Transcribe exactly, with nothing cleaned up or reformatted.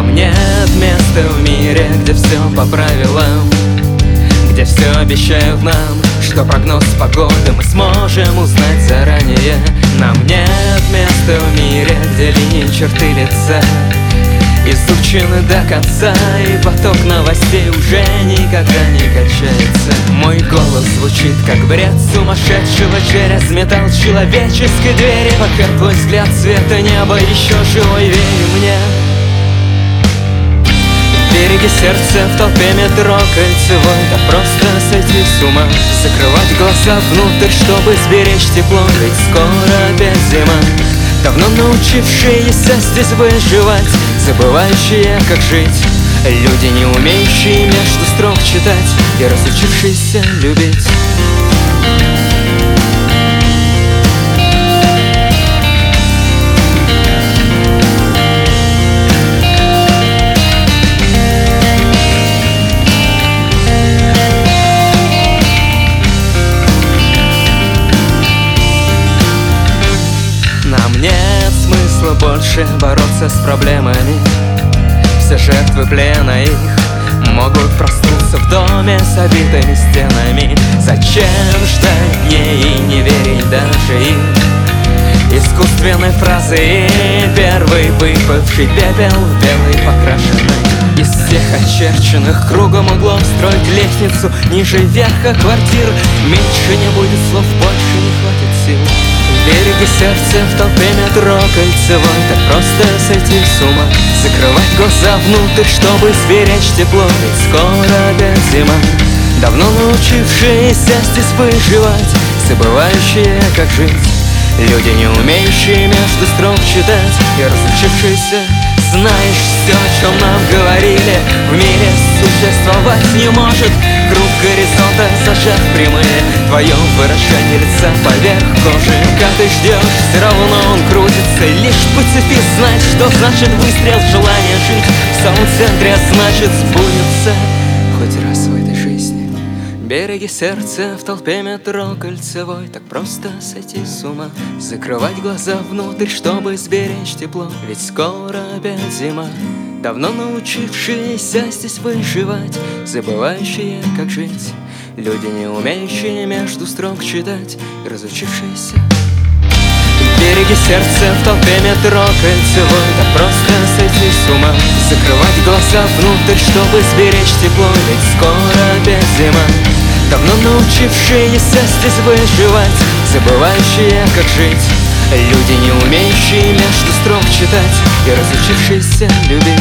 Нам нет места в мире, где все по правилам, где все обещают нам, что прогноз погоды мы сможем узнать заранее. Нам нет места в мире, где линии черты лица изучены до конца, и поток новостей уже никогда не качается. Мой голос звучит как бред сумасшедшего через металл человеческой двери. Пока твой взгляд цвета неба еще живой, верь мне. Береги сердца в толпе метро кольцевой, да просто сойти с ума, закрывать глаза внутрь, чтобы сберечь тепло, ведь скоро опять зима. Давно научившиеся здесь выживать, забывающие, как жить, люди, не умеющие между строк читать и разучившиеся любить. Нам нет смысла больше бороться с проблемами. Все жертвы плена их могут проснуться в доме с обитыми стенами. Зачем ждать дней и не верить даже им? Искусственной фразы и первый выпавший пепел в белый покрашенный. Из всех очерченных кругом углов строить лестницу ниже верха квартир. Меньше не будет слов, больше не хватит сил. Береги сердца в толпе метро кольцевой, так просто сойти с ума, закрывать глаза внутрь, чтобы сберечь тепло, ведь скоро опять зима. Давно научившиеся здесь выживать, забывающие, как жить, люди, не умеющие между строк читать и разучившиеся. Знаешь, все, о чем нам говорили, в мире существовать не может. Круг горизонта зажат прямые, твое выражение лица поверх кожи. Как ты ждешь, все равно он крутится. Лишь пацифист знает, что значит выстрел, желание жить в самом центре, а значит сбудется хоть раз в этой жизни. Береги сердца в толпе метро кольцевой, так просто сойти с ума, закрывать глаза внутрь, чтобы сберечь тепло, ведь скоро опять зима. Давно научившиеся здесь выживать, забывающие, как жить, люди, не умеющие между строк читать и разучившиеся. Береги сердца в толпе метро кольцевой, так просто сойти с ума, закрывать глаза внутрь, чтобы сберечь тепло, ведь скоро опять зима. Давно научившиеся здесь выживать, забывающие, как жить, люди, не умеющие между строк читать и разучившиеся любить.